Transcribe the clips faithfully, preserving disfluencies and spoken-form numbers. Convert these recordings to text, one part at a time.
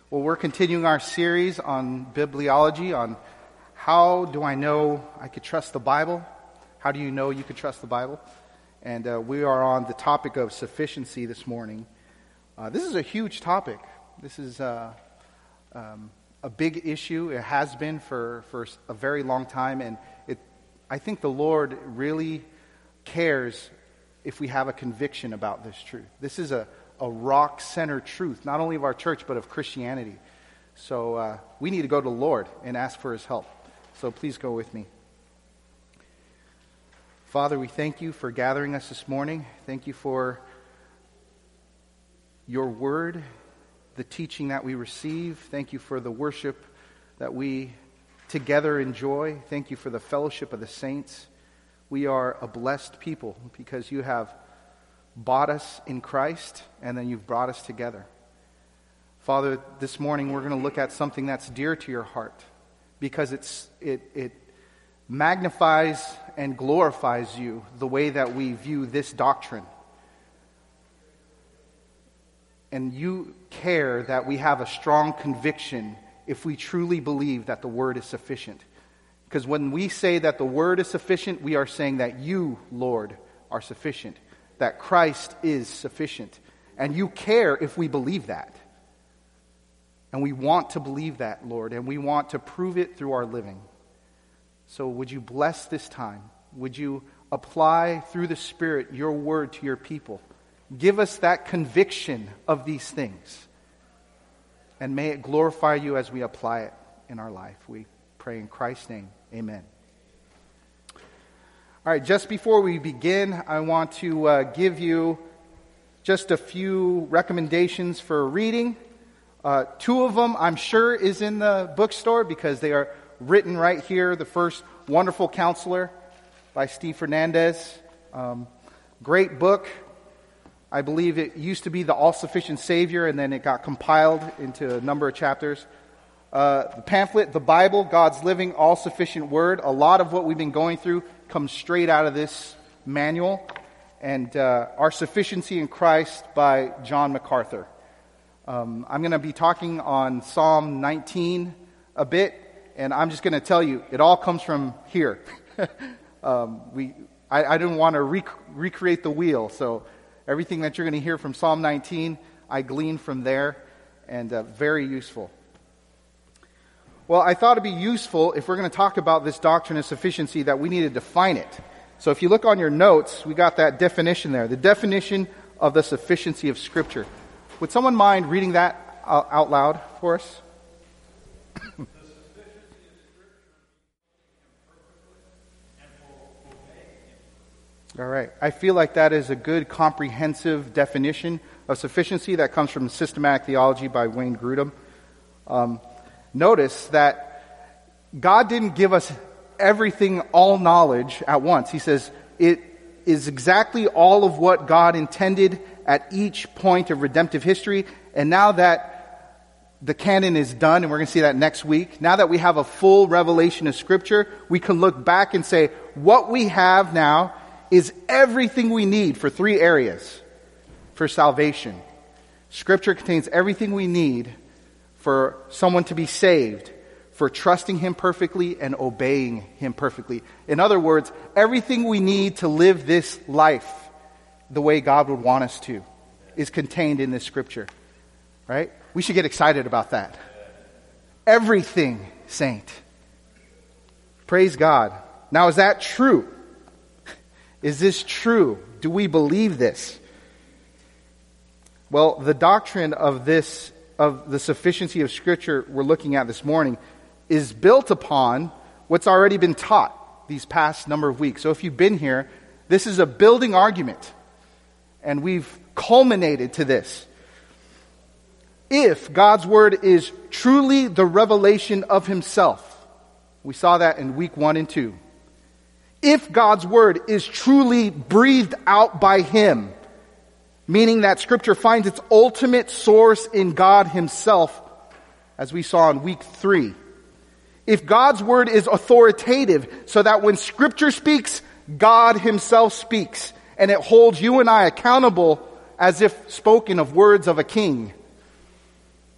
Well, we're continuing our series on bibliology, on how do I know I could trust the Bible? How do you know you could trust the Bible? And uh, we are on the topic of sufficiency this morning. Uh, this is a huge topic. This is uh, um, a big issue. It has been for, for a very long time, and it. I think the Lord really cares if we have a conviction about this truth. This is a a rock-centered truth, not only of our church, but of Christianity. So uh, we need to go to the Lord and ask for His help. So please go with me. Father, we thank you for gathering us this morning. Thank you for your word, the teaching that we receive. Thank you for the worship that we together enjoy. Thank you for the fellowship of the saints. We are a blessed people because you have bought us in Christ, and then you've brought us together. Father, this morning we're going to look at something that's dear to your heart, because it's it it magnifies and glorifies you the way that we view this doctrine. And you care that we have a strong conviction if we truly believe that the Word is sufficient. Because when we say that the Word is sufficient, we are saying that you, Lord, are sufficient. That Christ is sufficient. And you care if we believe that. And we want to believe that, Lord, and we want to prove it through our living. So would you bless this time? Would you apply through the Spirit your word to your people? Give us that conviction of these things. And may it glorify you as we apply it in our life. We pray in Christ's name. Amen. All right, just before we begin, I want to uh, give you just a few recommendations for reading. Uh, two of them, I'm sure, is in the bookstore because they are written right here. The first, Wonderful Counselor by Steve Fernandez. Um, great book. I believe it used to be the All-Sufficient Savior, and then it got compiled into a number of chapters. Uh, the pamphlet, The Bible, God's Living, All-Sufficient Word. A lot of what we've been going through comes straight out of this manual. And uh, Our Sufficiency in Christ by John MacArthur. Um, I'm going to be talking on Psalm nineteen a bit, and I'm just going to tell you, it all comes from here. um, we, I, I didn't want to rec- recreate the wheel, so everything that you're going to hear from Psalm nineteen, I gleaned from there, and uh, very useful. Well, I thought it'd be useful if we're going to talk about this doctrine of sufficiency that we need to define it. So if you look on your notes, we got that definition there. The definition of the sufficiency of Scripture. Would someone mind reading that out loud for us? All right. I feel like that is a good comprehensive definition of sufficiency that comes from Systematic Theology by Wayne Grudem. Um, Notice that God didn't give us everything, all knowledge at once. He says it is exactly all of what God intended at each point of redemptive history. And now that the canon is done, and we're going to see that next week, now that we have a full revelation of Scripture, we can look back and say, what we have now is everything we need for three areas for salvation. Scripture contains everything we need for someone to be saved, for trusting Him perfectly and obeying Him perfectly. In other words, everything we need to live this life the way God would want us to is contained in this Scripture. Right? We should get excited about that. Everything, saint. Praise God. Now, is that true? Is this true? Do we believe this? Well, the doctrine of this of the sufficiency of Scripture we're looking at this morning is built upon what's already been taught these past number of weeks. So if you've been here, this is a building argument, and we've culminated to this. If God's Word is truly the revelation of Himself, we saw that in week one and two. If God's Word is truly breathed out by Him, meaning that Scripture finds its ultimate source in God Himself, as we saw in week three. If God's Word is authoritative, so that when Scripture speaks, God Himself speaks, and it holds you and I accountable as if spoken of words of a king.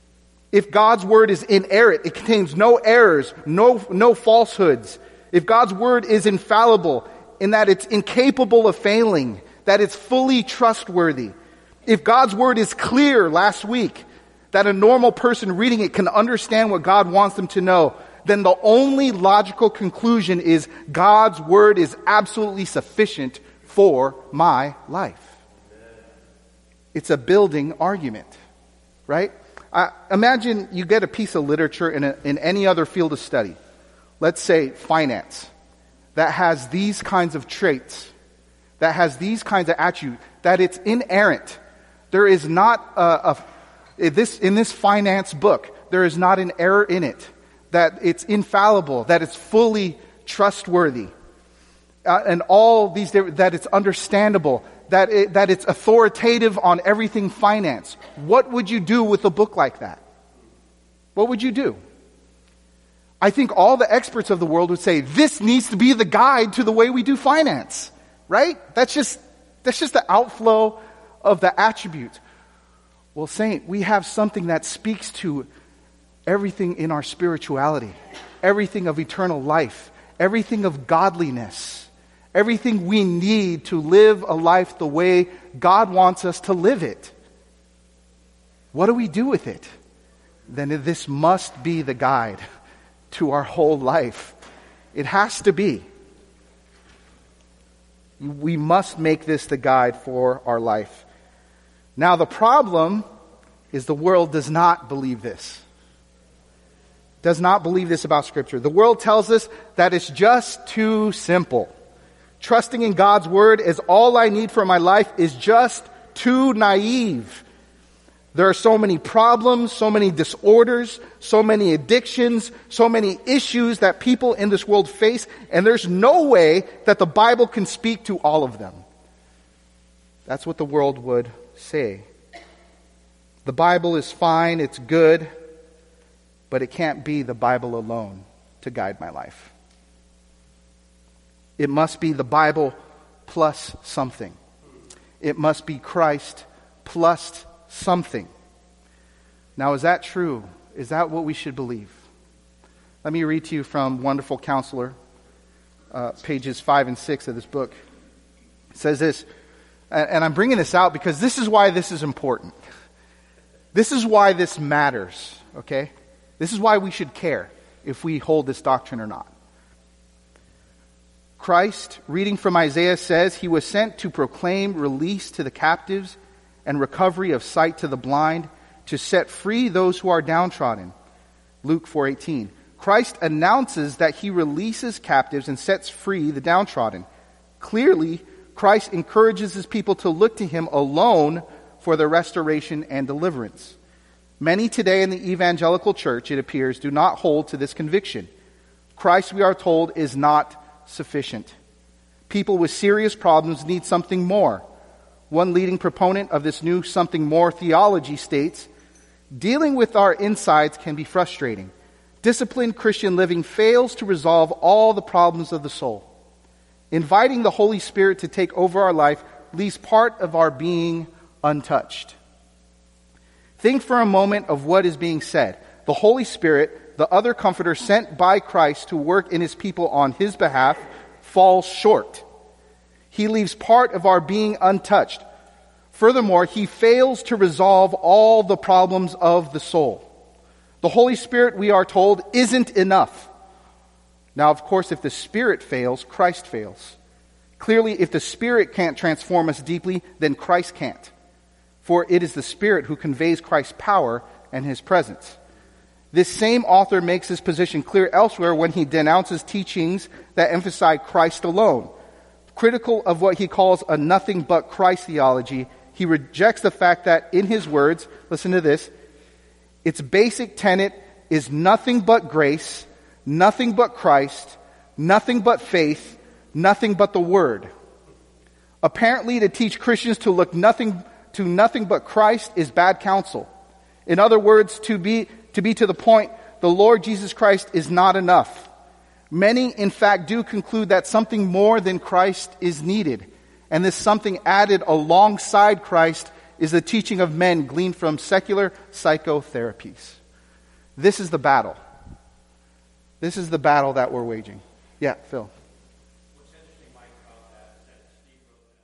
If God's word is inerrant, it contains no errors, no, no falsehoods. If God's word is infallible, in that it's incapable of failing, that it's fully trustworthy. If God's word is clear last week, that a normal person reading it can understand what God wants them to know, then the only logical conclusion is God's word is absolutely sufficient for my life. It's a building argument, right? Uh, imagine you get a piece of literature in, a, in any other field of study, let's say finance, that has these kinds of traits, that has these kinds of attributes, that it's inerrant. There is not a, a this in this finance book, there is not an error in it, that it's infallible, that it's fully trustworthy, uh, and all these that it's understandable, that it, that it's authoritative on everything finance. What would you do with a book like that? What would you do? I think all the experts of the world would say, this needs to be the guide to the way we do finance, right? That's just, that's just the outflow of the attributes. Well, Saint, we have something that speaks to everything in our spirituality, everything of eternal life, everything of godliness, everything we need to live a life the way God wants us to live it. What do we do with it? Then this must be the guide to our whole life. It has to be. We must make this the guide for our life. Now the problem is the world does not believe this. Does not believe this about Scripture. The world tells us that it's just too simple. Trusting in God's word as all I need for my life is just too naive. There are so many problems, so many disorders, so many addictions, so many issues that people in this world face, and there's no way that the Bible can speak to all of them. That's what the world would say. The Bible is fine, it's good, but it can't be the Bible alone to guide my life. It must be the Bible plus something. It must be Christ plus something. Now, is that true? Is that what we should believe? Let me read to you from Wonderful Counselor, uh, pages five and six of this book. It says this, and I'm bringing this out because this is why this is important. This is why this matters, okay? This is why we should care if we hold this doctrine or not. Christ, reading from Isaiah, says, He was sent to proclaim release to the captives and recovery of sight to the blind, to set free those who are downtrodden. Luke four eighteen. Christ announces that He releases captives and sets free the downtrodden. Clearly, Christ encourages His people to look to Him alone for their restoration and deliverance. Many today in the evangelical church, it appears, do not hold to this conviction. Christ, we are told, is not sufficient. People with serious problems need something more. One leading proponent of this new something more theology states, dealing with our insides can be frustrating. Disciplined Christian living fails to resolve all the problems of the soul. Inviting the Holy Spirit to take over our life leaves part of our being untouched. Think for a moment of what is being said. The Holy Spirit, the other comforter sent by Christ to work in His people on His behalf, falls short. He leaves part of our being untouched. Furthermore, He fails to resolve all the problems of the soul. The Holy Spirit, we are told, isn't enough. Now, of course, if the Spirit fails, Christ fails. Clearly, if the Spirit can't transform us deeply, then Christ can't. For it is the Spirit who conveys Christ's power and His presence. This same author makes his position clear elsewhere when he denounces teachings that emphasize Christ alone. Critical of what he calls a nothing but Christ theology, he rejects the fact that, in his words, listen to this, its basic tenet is nothing but grace, nothing but Christ, nothing but faith, nothing but the Word. Apparently, to teach Christians to look nothing to nothing but Christ is bad counsel. In other words, to be to be to the point, the Lord Jesus Christ is not enough. Many, in fact, do conclude that something more than Christ is needed. And this something added alongside Christ is the teaching of men gleaned from secular psychotherapies. This is the battle. This is the battle that we're waging. Yeah, Phil. What's interesting, Mike, about that is that Steve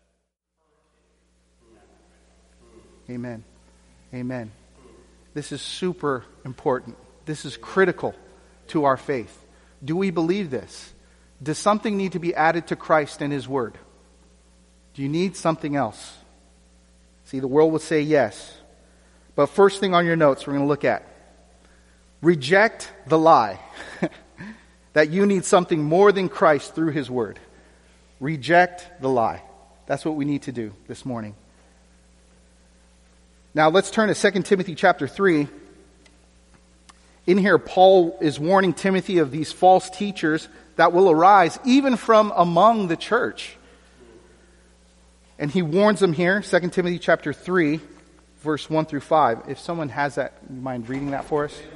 wrote that. Amen. Amen. This is super important. This is critical to our faith. Do we believe this? Does something need to be added to Christ and His Word? Do you need something else? See, the world would say yes. But first thing on your notes we're going to look at. Reject the lie that you need something more than Christ through His Word. Reject the lie. That's what we need to do this morning. Now let's turn to Second Timothy chapter three. In here, Paul is warning Timothy of these false teachers that will arise even from among the church. And he warns them here, Second Timothy chapter three, verse one through five. If someone has that, you mind reading that for us?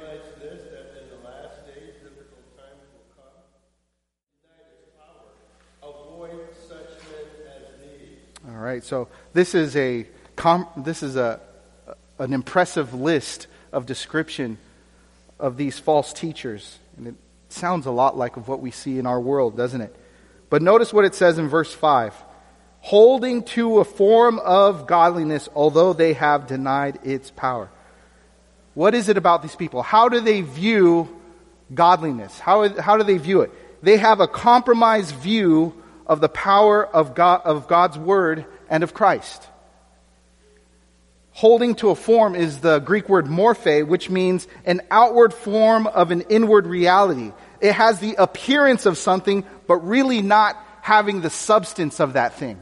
All right, so this is a this is a an impressive list of description of these false teachers. And it sounds a lot like of what we see in our world, doesn't it? But notice what it says in verse five. Holding to a form of godliness, although they have denied its power. What is it about these people? How do they view godliness? How, how do they view it? They have a compromised view of the power of God, of God's Word and of Christ. Holding to a form is the Greek word morphe, which means an outward form of an inward reality. It has the appearance of something, but really not having the substance of that thing.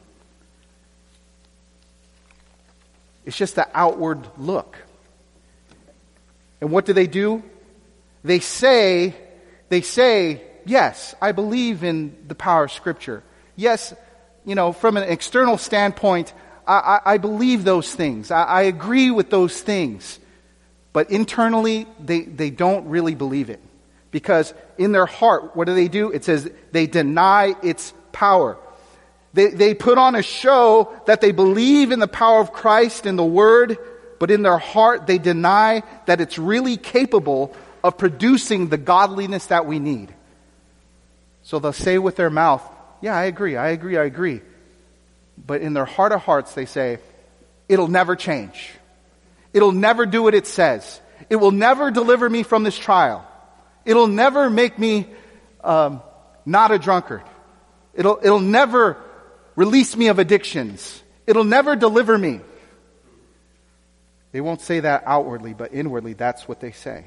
It's just the outward look. And what do they do? They say, they say, yes, I believe in the power of Scripture. Yes, you know, from an external standpoint, I, I, I believe those things. I, I agree with those things. But internally, they, they don't really believe it. Because in their heart, what do they do? It says they deny its power. They, they put on a show that they believe in the power of Christ and the Word, but in their heart they deny that it's really capable of producing the godliness that we need. So they'll say with their mouth, yeah, I agree, I agree, I agree. But in their heart of hearts they say, it'll never change. It'll never do what it says. It will never deliver me from this trial. It'll never make me um, not a drunkard. It'll, it'll never release me of addictions. It'll never deliver me. They won't say that outwardly, but inwardly that's what they say.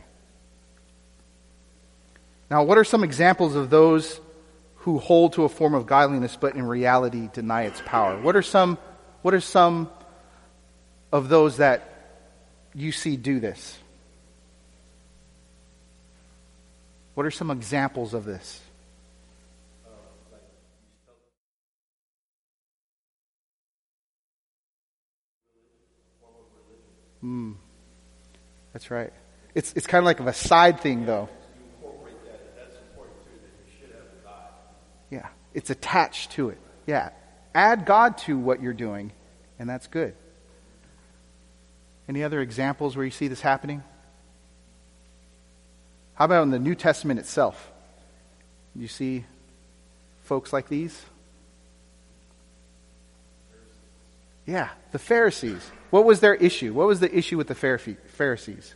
Now, what are some examples of those who hold to a form of godliness but in reality deny its power? What are some, what are some of those that you see do this? What are some examples of this? Hmm. That's right. It's it's kind of like a side thing, though. Yeah, it's attached to it. Yeah, add God to what you're doing, and that's good. Any other examples where you see this happening? How about in the New Testament itself? You see folks like these? Yeah, the Pharisees. What was their issue? What was the issue with the Pharisees?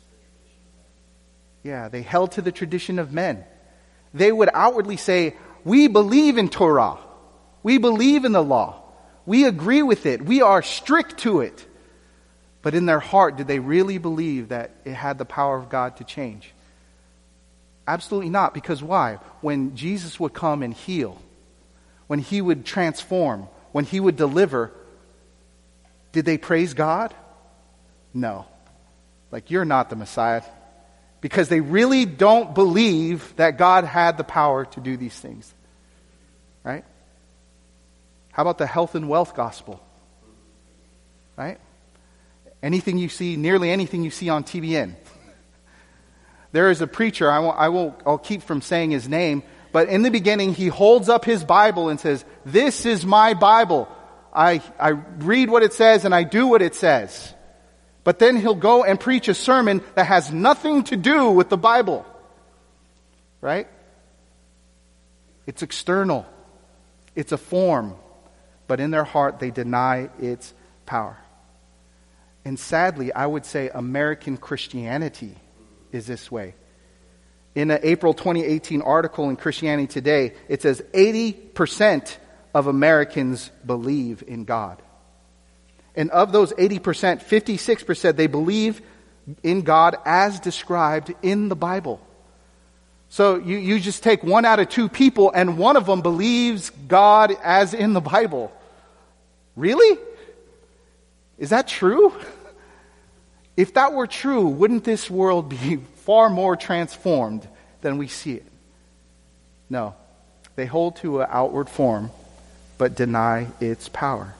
Yeah, they held to the tradition of men. They would outwardly say, we believe in Torah. We believe in the law. We agree with it. We are strict to it. But in their heart, did they really believe that it had the power of God to change? Absolutely not. Because why? When Jesus would come and heal, when He would transform, when He would deliver, did they praise God? No. Like, you're not the Messiah. Because they really don't believe that God had the power to do these things. Right? How about the health and wealth gospel? Right? Anything you see, nearly anything you see on T B N. There is a preacher, I won't, I won't, I'll keep from saying his name, but in the beginning he holds up his Bible and says, this is my Bible. I, I read what it says and I do what it says. But then he'll go and preach a sermon that has nothing to do with the Bible. Right? It's external. It's a form. But in their heart, they deny its power. And sadly, I would say American Christianity is this way. In an April twenty eighteen article in Christianity Today, it says eighty percent of Americans believe in God. And of those eighty percent, fifty-six percent, they believe in God as described in the Bible. So you, you just take one out of two people and one of them believes God as in the Bible. Really? Is that true? If that were true, wouldn't this world be far more transformed than we see it? No. They hold to an outward form, but deny its power.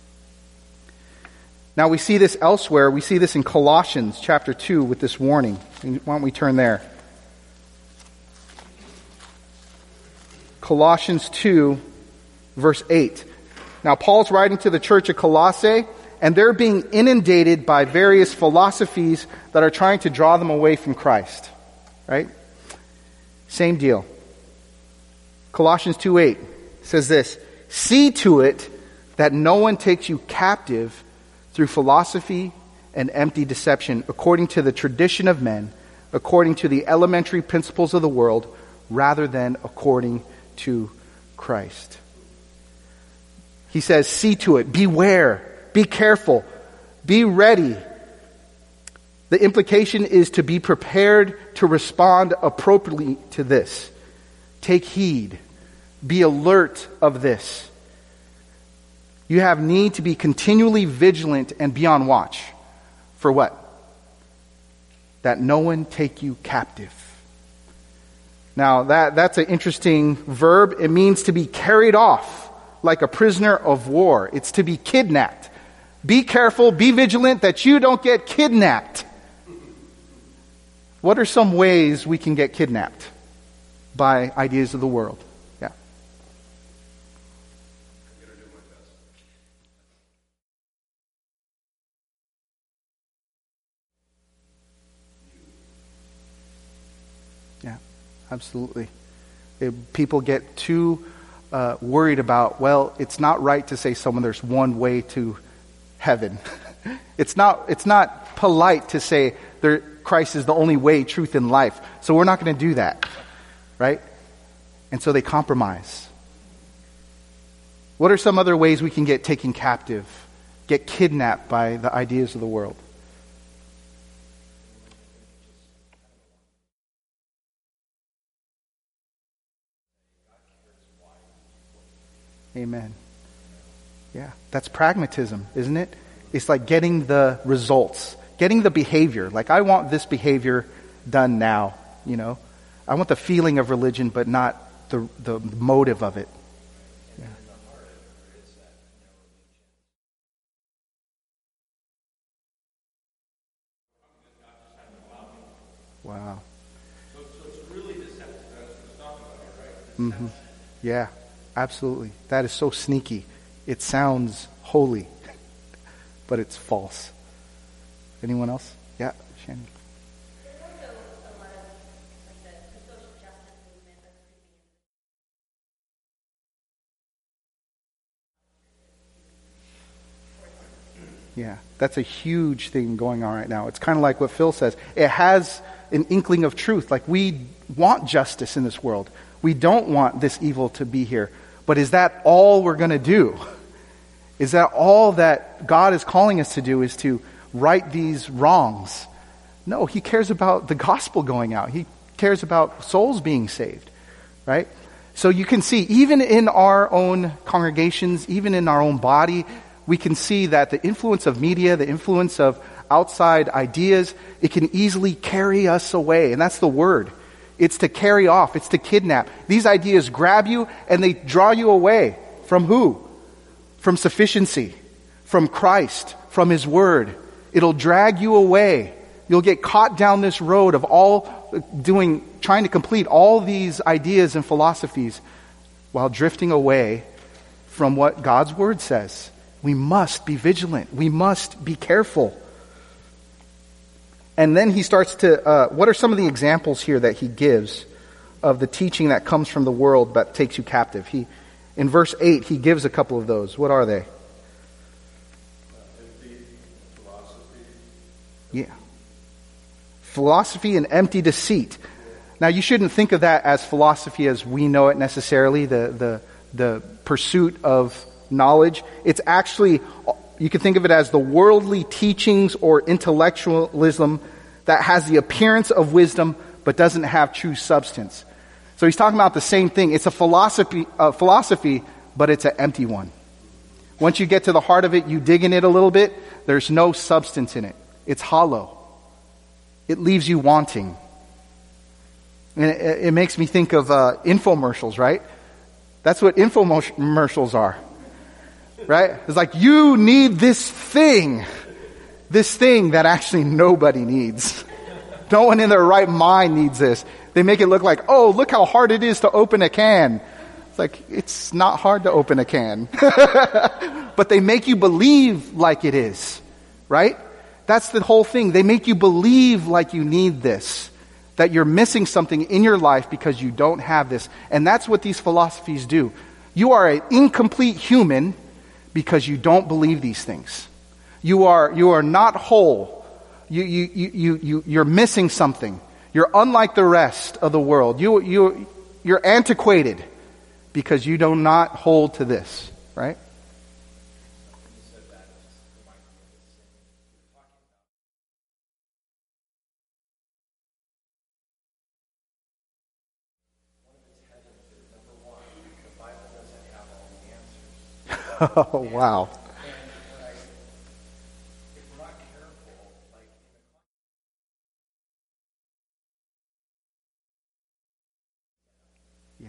Now we see this elsewhere. We see this in Colossians chapter two with this warning. Why don't we turn there? Colossians two, verse eight. Now Paul's writing to the church of Colossae, and they're being inundated by various philosophies that are trying to draw them away from Christ. Right? Same deal. Colossians two eight says this, "See to it that no one takes you captive through philosophy and empty deception, according to the tradition of men, according to the elementary principles of the world, rather than according to Christ." He says, see to it, beware, be careful, be ready. The implication is to be prepared to respond appropriately to this. Take heed, be alert of this. You have need to be continually vigilant and be on watch. For what? That no one take you captive. Now, that, that's an interesting verb. It means to be carried off like a prisoner of war. It's to be kidnapped. Be careful, be vigilant that you don't get kidnapped. What are some ways we can get kidnapped by ideas of the world? Yeah. Yeah, absolutely. It, people get too uh, worried about, well, it's not right to say someone there's one way to heaven. It's not, it's not polite to say there, Christ is the only way, truth, and life. So we're not going to do that. Right? And so they compromise. What are some other ways we can get taken captive, get kidnapped by the ideas of the world? Amen. Yeah, that's pragmatism, isn't it? It's like getting the results, getting the behavior. Like, I want this behavior done now, you know. I want the feeling of religion, but not the the motive of it. Yeah. Wow. So, so it's really deceptive. That's what it's talking about here, right? Mm-hmm. Yeah, absolutely. That is so sneaky. It sounds holy, but it's false. Anyone else? Yeah, Shannon. Yeah, that's a huge thing going on right now. It's kind of like what Phil says. It has an inkling of truth. Like, we want justice in this world. We don't want this evil to be here. But is that all we're going to do? Is that all that God is calling us to do, is to right these wrongs? No, He cares about the gospel going out. He cares about souls being saved, right? So you can see, even in our own congregations, even in our own body, we can see that the influence of media, the influence of outside ideas, it can easily carry us away. And that's the word. It's to carry off. It's to kidnap. These ideas grab you and they draw you away. From who? From sufficiency. From Christ. From His Word. It'll drag you away. You'll get caught down this road of all doing, trying to complete all these ideas and philosophies while drifting away from what God's Word says. We must be vigilant. We must be careful. And then he starts to, uh, what are some of the examples here that he gives of the teaching that comes from the world that takes you captive? He, in verse eight, he gives a couple of those. What are they? Empty philosophy. Yeah. Philosophy and empty deceit. Now, you shouldn't think of that as philosophy as we know it necessarily, the, the, the pursuit of knowledge. It's actually, you can think of it as the worldly teachings or intellectualism that has the appearance of wisdom but doesn't have true substance. So he's talking about the same thing. It's a philosophy, uh, philosophy, but it's an empty one. Once you get to the heart of it, you dig in it a little bit, there's no substance in it. It's hollow. It leaves you wanting. And it, it makes me think of uh, infomercials, right? That's what infomercials are. Right? It's like, you need this thing. This thing that actually nobody needs. No one in their right mind needs this. They make it look like, oh, look how hard it is to open a can. It's like, it's not hard to open a can. But they make you believe like it is. Right? That's the whole thing. They make you believe like you need this. That you're missing something in your life because you don't have this. And that's what these philosophies do. You are an incomplete human because you don't believe these things. You are, you are not whole. You, you, you, you, you, you're missing something. You're unlike the rest of the world. You, you, you're antiquated because you do not hold to this, right? Oh, wow. Yeah.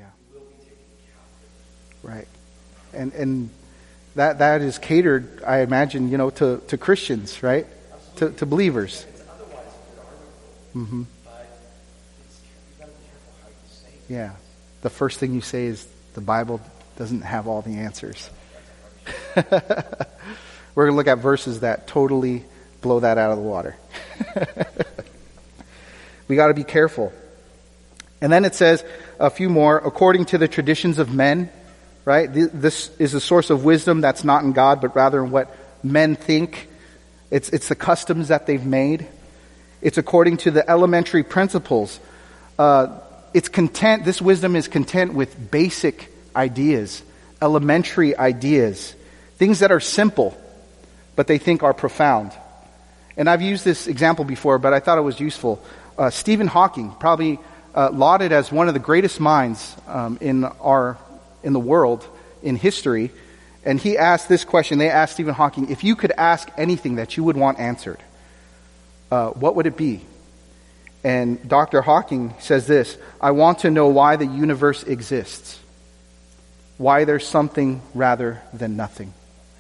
Right. And and that that is catered, I imagine, you know, to, to Christians, right? To to believers. Mm-hmm. Yeah. The first thing you say is the Bible doesn't have all the answers. We're going to look at verses that totally blow that out of the water. We got to be careful. And then it says a few more, according to the traditions of men, right? This is a source of wisdom that's not in God, but rather in what men think. It's, it's the customs that they've made. It's according to the elementary principles. Uh, it's content, this wisdom is content with basic ideas, elementary ideas, things that are simple, but they think are profound. And I've used this example before, but I thought it was useful. Uh, Stephen Hawking, probably uh, lauded as one of the greatest minds um, in our in the world, in history, and he asked this question. They asked Stephen Hawking, if you could ask anything that you would want answered, uh, what would it be? And Doctor Hawking says this: I want to know why the universe exists. Why there's something rather than nothing.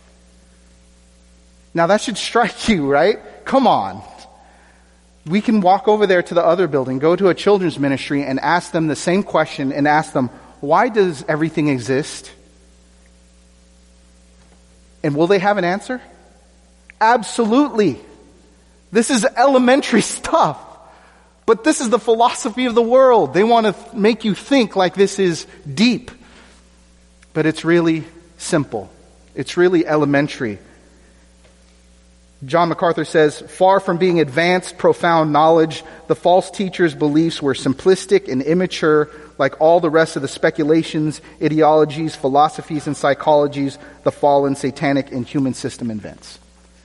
Now that should strike you, right? Come on. We can walk over there to the other building, go to a children's ministry and ask them the same question and ask them, why does everything exist? And will they have an answer? Absolutely. This is elementary stuff. But this is the philosophy of the world. They want to make you think like this is deep. But it's really simple. It's really elementary. John MacArthur says, far from being advanced, profound knowledge, the false teacher's beliefs were simplistic and immature, like all the rest of the speculations, ideologies, philosophies, and psychologies the fallen, satanic, and human system invents.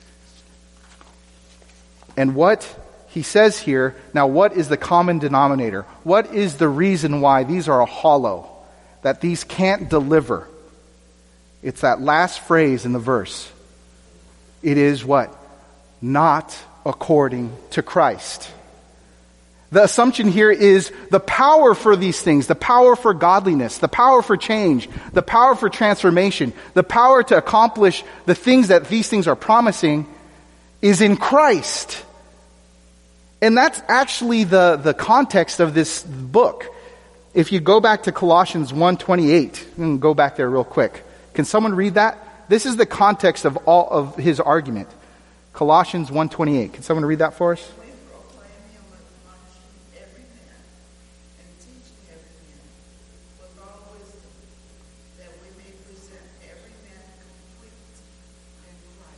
And what he says here, now what is the common denominator? What is the reason why these are hollow? That these can't deliver? It's that last phrase in the verse. It is what? Not according to Christ. The assumption here is the power for these things, the power for godliness, the power for change, the power for transformation, the power to accomplish the things that these things are promising is in Christ. And that's actually the, the context of this book. If you go back to Colossians one twenty-eight, and go back there real quick. Can someone read that? This is the context of all of his argument. Colossians one twenty-eight. Can someone read that for us?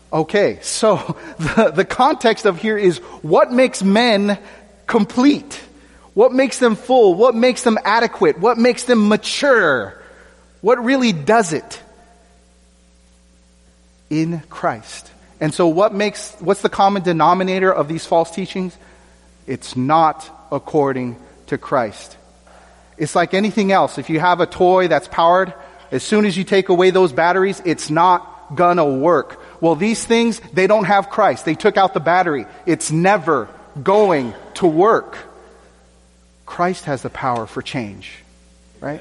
Okay, so the, the context of here is what makes men complete? What makes them full? What makes them adequate? What makes them mature? What really does it? In Christ. And so what makes, what's the common denominator of these false teachings? It's not according to Christ. It's like anything else. If you have a toy that's powered, as soon as you take away those batteries, it's not gonna work. Well, these things, they don't have Christ. They took out the battery. It's never going to work. Christ has the power for change, right?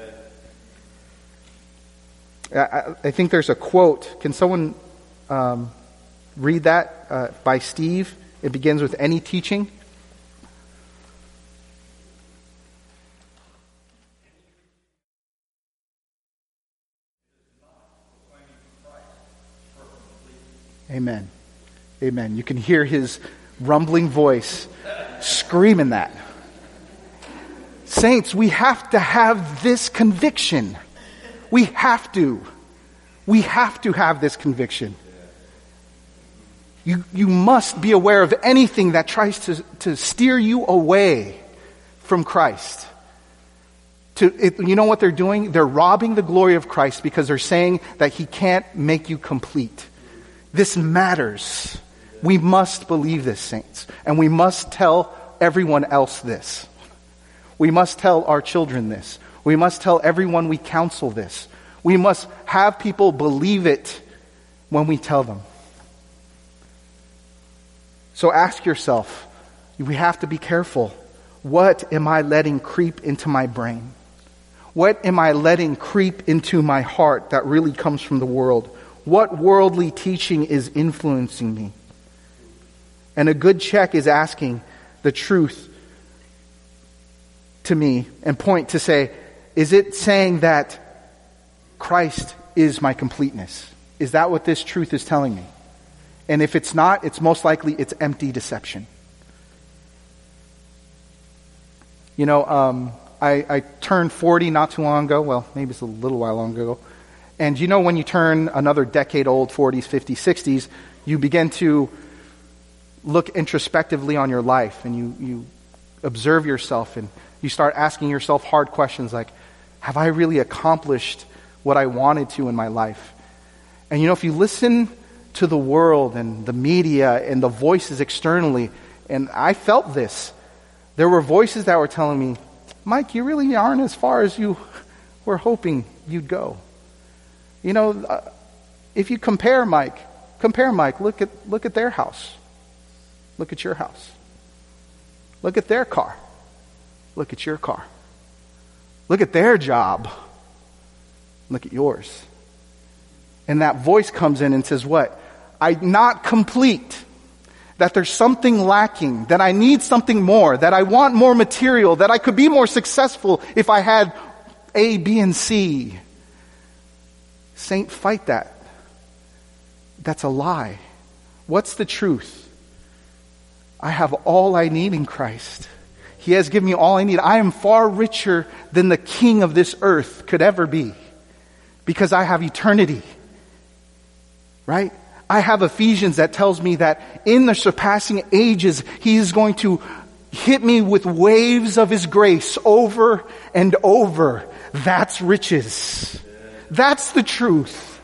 I, I think there's a quote. Can someone um, read that uh, by Steve? It begins with any teaching. Amen. Amen. You can hear his rumbling voice screaming that. Saints, we have to have this conviction. We have to. We have to have this conviction. You, you must be aware of anything that tries to, to steer you away from Christ. To, it, you know what they're doing? They're robbing the glory of Christ because they're saying that he can't make you complete. This matters. We must believe this, saints. And we must tell everyone else this. We must tell our children this. We must tell everyone we counsel this. We must have people believe it when we tell them. So ask yourself, we have to be careful. What am I letting creep into my brain? What am I letting creep into my heart that really comes from the world? What worldly teaching is influencing me? And a good check is asking the truth to me and point to say, is it saying that Christ is my completeness? Is that what this truth is telling me? And if it's not, it's most likely it's empty deception. You know, um, I, I turned forty not too long ago. Well, maybe it's a little while long ago. And you know when you turn another decade old, forties, fifties, sixties, you begin to look introspectively on your life and you, you observe yourself and you start asking yourself hard questions like, have I really accomplished what I wanted to in my life? And you know, if you listen to the world and the media and the voices externally, and I felt this, there were voices that were telling me, Mike, you really aren't as far as you were hoping you'd go. You know, uh, if you compare Mike, compare Mike, look at look at their house. Look at your house. Look at their car. Look at your car. Look at their job. Look at yours. And that voice comes in and says what? I'm not complete. That there's something lacking. That I need something more. That I want more material. That I could be more successful if I had A, B, and C. Saint, fight that. That's a lie. What's the truth? I have all I need in Christ. He has given me all I need. I am far richer than the king of this earth could ever be. Because I have eternity. Right? I have Ephesians that tells me that in the surpassing ages, He is going to hit me with waves of His grace over and over. That's riches. That's the truth.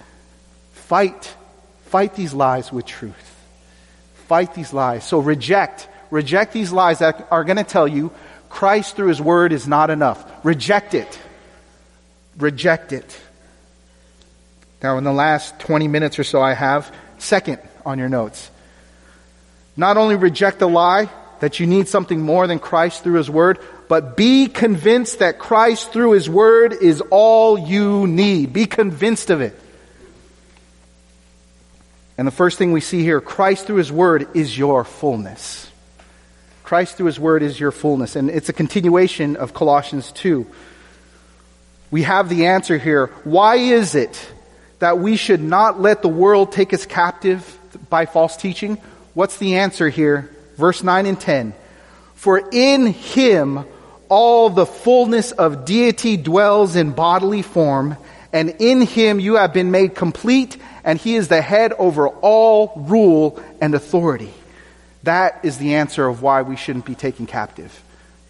Fight. Fight these lies with truth. Fight these lies. So reject. Reject these lies that are going to tell you Christ through His Word is not enough. Reject it. Reject it. Now in the last twenty minutes or so I have, second on your notes. Not only reject the lie that you need something more than Christ through His Word, but be convinced that Christ through His Word is all you need. Be convinced of it. And the first thing we see here, Christ through His Word is your fullness. Christ through His Word is your fullness. And it's a continuation of Colossians two. We have the answer here. Why is it that we should not let the world take us captive by false teaching? What's the answer here? Verse nine and ten. For in Him all the fullness of deity dwells in bodily form, and in Him you have been made complete and he is the head over all rule and authority. That is the answer of why we shouldn't be taken captive.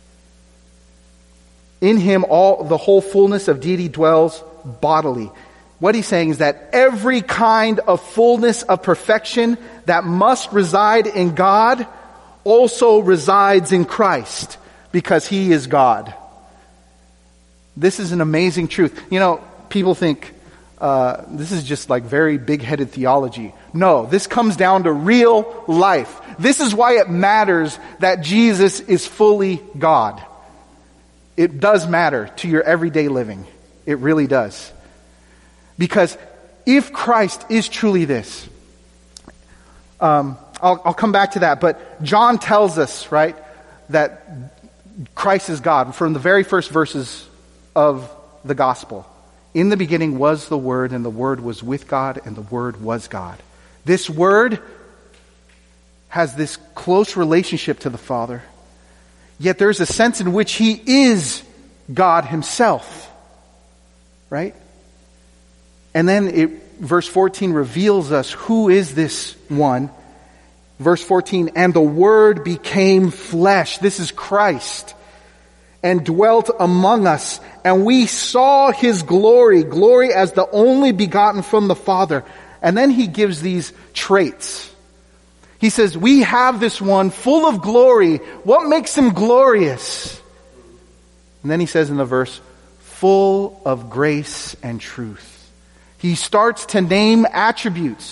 In him all the whole fullness of deity dwells bodily. What he's saying is that every kind of fullness of perfection that must reside in God also resides in Christ, because he is God. This is an amazing truth. You know, people think uh, this is just like very big-headed theology. No, this comes down to real life. This is why it matters that Jesus is fully God. It does matter to your everyday living. It really does. Because if Christ is truly this, um, I'll, I'll come back to that, but John tells us, right, that Christ is God from the very first verses of the gospel. In the beginning was the Word, and the Word was with God, and the Word was God. This Word has this close relationship to the Father, yet there's a sense in which he is God himself, right? And then it, verse fourteen reveals us who is this one. Verse fourteen, and the Word became flesh. This is Christ. And dwelt among us. And we saw his glory. Glory as the only begotten from the Father. And then he gives these traits. He says, we have this one full of glory. What makes him glorious? And then he says in the verse, full of grace and truth. He starts to name attributes.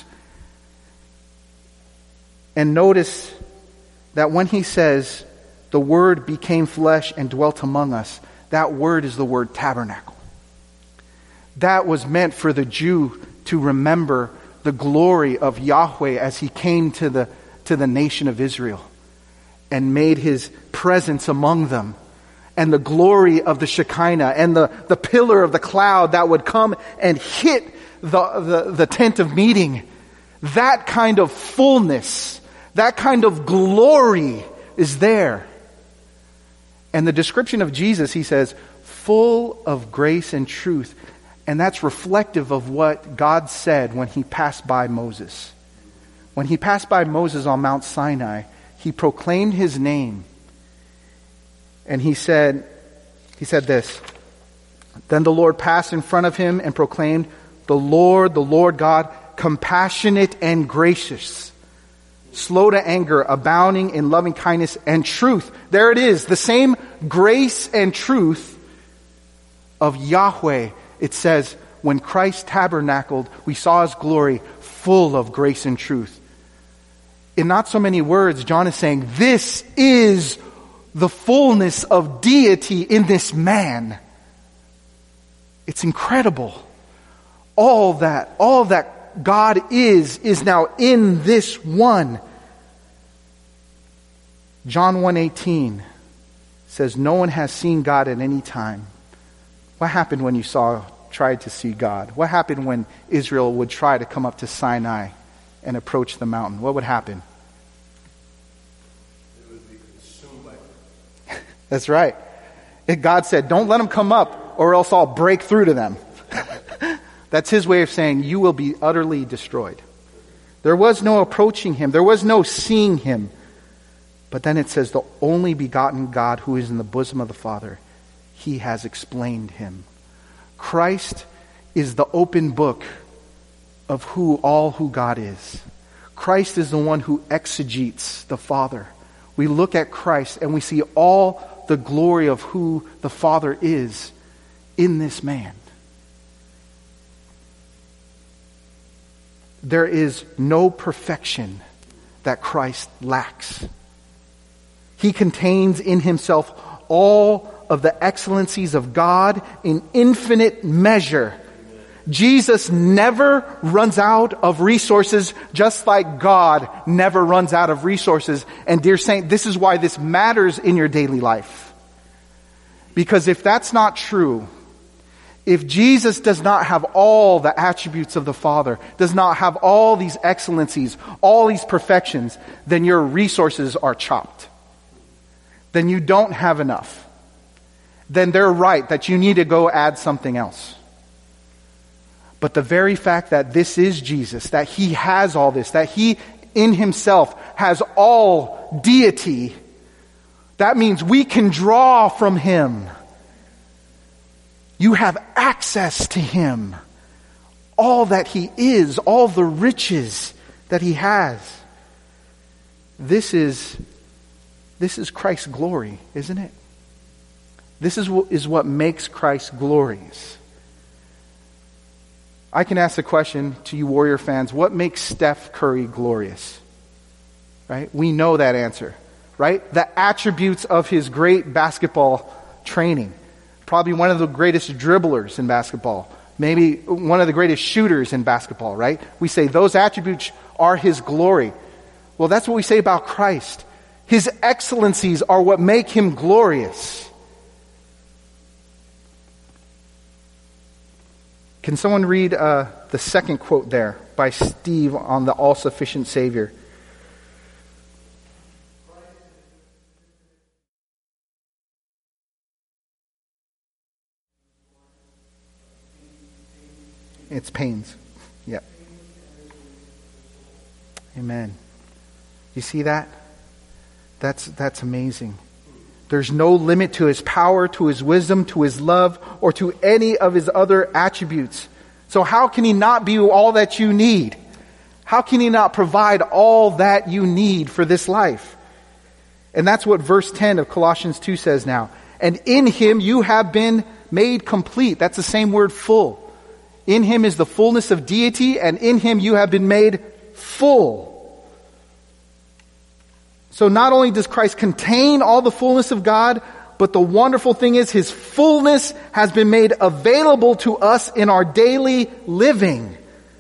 And notice that when he says, the Word became flesh and dwelt among us, that word is the word tabernacle. That was meant for the Jew to remember the glory of Yahweh as he came to the, to the nation of Israel and made his presence among them. And the glory of the Shekinah and the, the pillar of the cloud that would come and hit the, the, the tent of meeting. That kind of fullness, that kind of glory is there. And the description of Jesus, he says, full of grace and truth. And that's reflective of what God said when he passed by Moses. When he passed by Moses on Mount Sinai, he proclaimed his name. And he said, he said this, then the Lord passed in front of him and proclaimed, the Lord, the Lord God, compassionate and gracious, slow to anger, abounding in loving kindness and truth. There it is, the same grace and truth of Yahweh. It says, when Christ tabernacled, we saw his glory full of grace and truth. In not so many words, John is saying, this is the fullness of deity in this man. It's incredible. All that, all that God is, is now in this one. John one eighteen says, no one has seen God at any time. What happened when you saw, tried to see God? What happened when Israel would try to come up to Sinai and approach the mountain? What would happen? It would be consumed by That's right. God said, don't let them come up or else I'll break through to them. That's his way of saying, you will be utterly destroyed. There was no approaching him. There was no seeing him. But then it says, the only begotten God who is in the bosom of the Father, he has explained him. Christ is the open book of who all who God is. Christ is the one who exegetes the Father. We look at Christ and we see all the glory of who the Father is in this man. There is no perfection that Christ lacks. He contains in himself all of the excellencies of God in infinite measure. Jesus never runs out of resources, just like God never runs out of resources. And dear saint, this is why this matters in your daily life. Because if that's not true, if Jesus does not have all the attributes of the Father, does not have all these excellencies, all these perfections, then your resources are chopped. Then you don't have enough. Then they're right that you need to go add something else. But the very fact that this is Jesus, that he has all this, that he in himself has all deity, that means we can draw from him. You have access to him. All that he is, all the riches that he has. This is, this is Christ's glory, isn't it? This is what, is what makes Christ glorious. I can ask the question to you Warrior fans, what makes Steph Curry glorious? Right? We know that answer, right? The attributes of his great basketball training. Probably one of the greatest dribblers in basketball. Maybe one of the greatest shooters in basketball, right? We say those attributes are his glory. Well, that's what we say about Christ. His excellencies are what make him glorious. Can someone read uh, the second quote there by Steve on the all-sufficient Savior? It's pains. Yep. Amen. You see that? That's, that's amazing. There's no limit to his power, to his wisdom, to his love, or to any of his other attributes. So how can he not be all that you need? How can he not provide all that you need for this life? And that's what verse ten of Colossians two says now. And in him you have been made complete. That's the same word, full. In him is the fullness of deity, and in him you have been made full. So not only does Christ contain all the fullness of God, but the wonderful thing is his fullness has been made available to us in our daily living.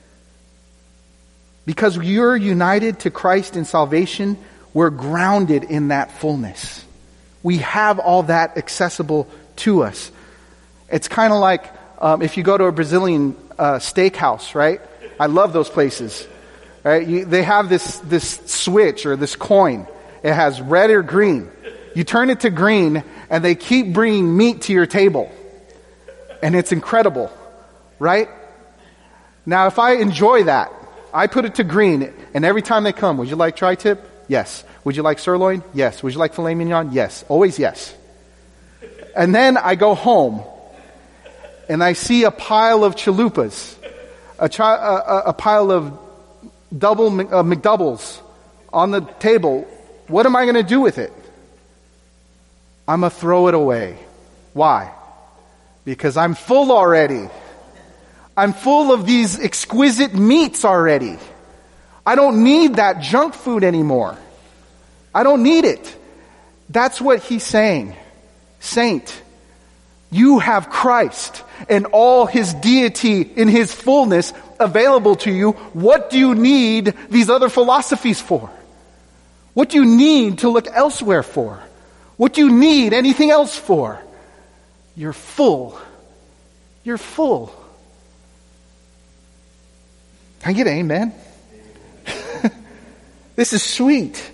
Because you're united to Christ in salvation, we're grounded in that fullness. We have all that accessible to us. It's kind of like um, if you go to a Brazilian uh, steakhouse, right? I love those places. Right? You, they have this this switch or this coin. It has red or green. You turn it to green, and they keep bringing meat to your table. And it's incredible, right? Now, if I enjoy that, I put it to green, and every time they come, would you like tri-tip? Yes. Would you like sirloin? Yes. Would you like filet mignon? Yes. Always yes. And then I go home, and I see a pile of chalupas, a, chi- a, a pile of double uh, McDoubles on the table. What am I going to do with it? I'm going to throw it away. Why? Because I'm full already. I'm full of these exquisite meats already. I don't need that junk food anymore. I don't need it. That's what he's saying. Saint, you have Christ and all his deity in his fullness available to you. What do you need these other philosophies for? What do you need to look elsewhere for? What do you need anything else for? You're full. You're full. Can I get an amen? This is sweet.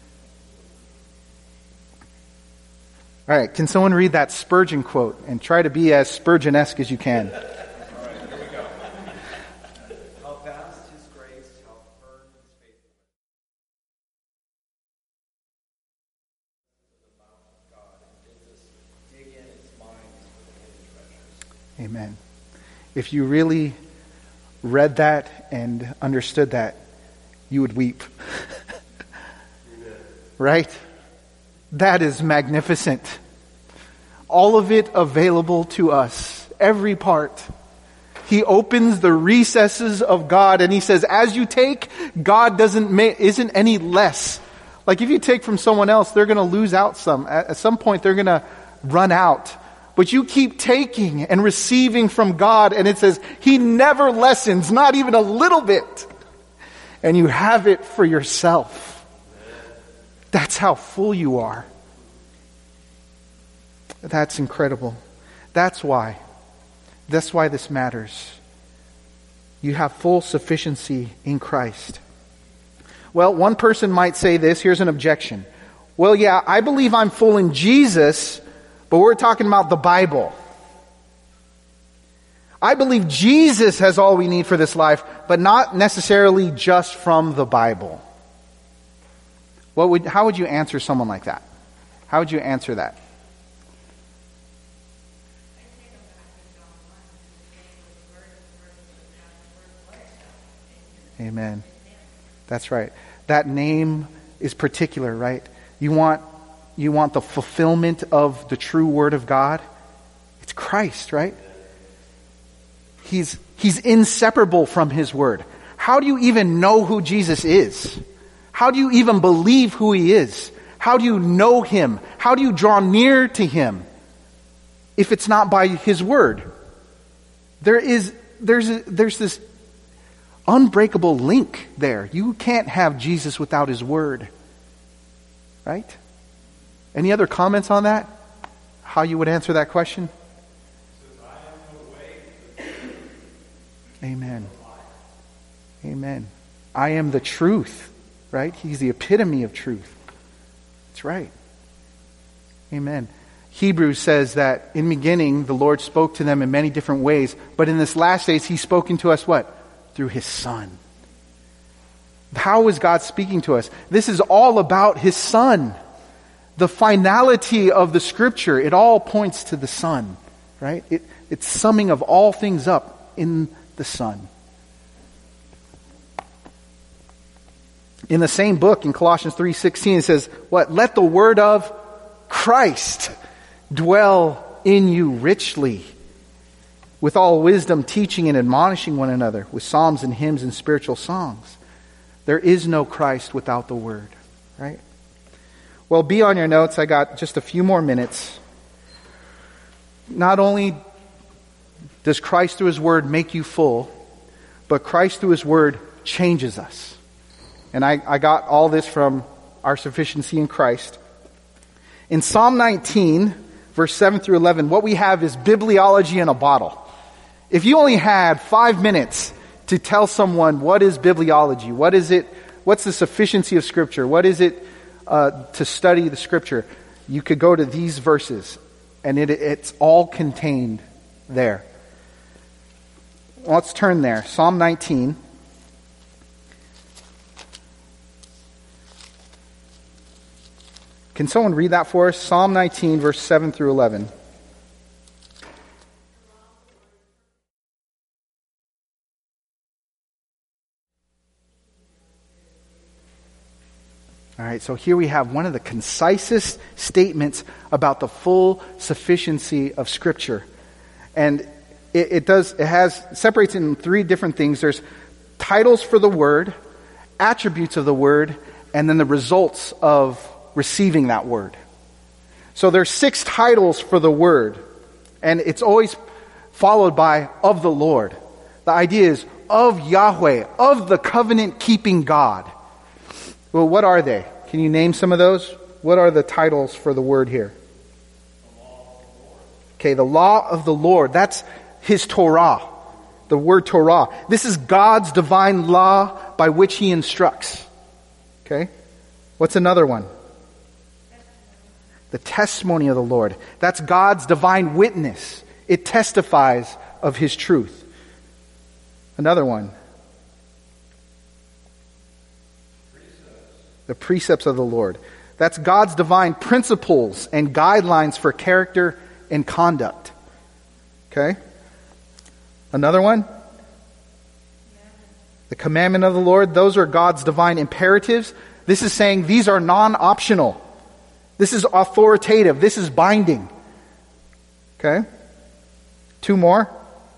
All right, can someone read that Spurgeon quote and try to be as Spurgeon-esque as you can? All right, here we go. How vast his grace, how firm his faithfulness. The mouth of God and bids us dig in its minds for the hidden treasures. Amen. If you really read that and understood that, you would weep. Right? That is magnificent. All of it available to us. Every part. He opens the recesses of God and he says, as you take, God doesn't ma- isn't any less. Like if you take from someone else, they're going to lose out some. At some point, they're going to run out. But you keep taking and receiving from God, and it says, he never lessens, not even a little bit. And you have it for yourself. That's how full you are. That's incredible. That's why. That's why this matters. You have full sufficiency in Christ. Well, one person might say this. Here's an objection. Well, yeah, I believe I'm full in Jesus, but we're talking about the Bible. I believe Jesus has all we need for this life, but not necessarily just from the Bible. What would, how would you answer someone like that? How would you answer that? Amen. That's right. That name is particular, right? You want, you want the fulfillment of the true Word of God? It's Christ, right? He's, he's inseparable from His Word. How do you even know who Jesus is? How do you even believe who He is? How do you know Him? How do you draw near to Him if it's not by His Word? There is, there's, a, there's this unbreakable link there. You can't have Jesus without His Word. Right? Any other comments on that? How you would answer that question? Amen. Amen. I am the truth. Right? He's the epitome of truth. That's right. Amen. Hebrews says that in the beginning the Lord spoke to them in many different ways, but in this last days He's spoken to us what? Through His Son. How is God speaking to us? This is all about His Son. The finality of the Scripture, it all points to the Son, right? It, it's summing of all things up in the Son. In the same book, in Colossians three sixteen, it says, what? Let the word of Christ dwell in you richly, with all wisdom, teaching and admonishing one another with psalms and hymns and spiritual songs. There is no Christ without the Word, right? Well, be on your notes. I got just a few more minutes. Not only does Christ through His Word make you full, but Christ through His Word changes us. And I, I got all this from our sufficiency in Christ. In Psalm nineteen, verse seven through eleven, what we have is bibliology in a bottle. If you only had five minutes to tell someone what is bibliology, what is it, what's the sufficiency of Scripture, what is it uh, to study the Scripture, you could go to these verses, and it, it's all contained there. Well, let's turn there. Psalm nineteen. Can someone read that for us? Psalm nineteen, verse seven through eleven. All right, so here we have one of the concisest statements about the full sufficiency of Scripture. And it, it does, it has, separates in three different things. There's titles for the Word, attributes of the Word, and then the results of receiving that Word. So there's six titles for the Word, and it's always followed by of the Lord. The idea is of Yahweh, of the covenant-keeping God. Well, what are they? Can you name some of those? What are the titles for the Word here? The law of the Lord. Okay, the law of the Lord. That's His Torah. The word Torah. This is God's divine law by which He instructs. Okay? What's another one? The testimony of the Lord. That's God's divine witness. It testifies of His truth. Another one. The precepts of the Lord. That's God's divine principles and guidelines for character and conduct. Okay? Another one? The commandment of the Lord. Those are God's divine imperatives. This is saying these are non-optional. This is authoritative. This is binding. Okay? Two more.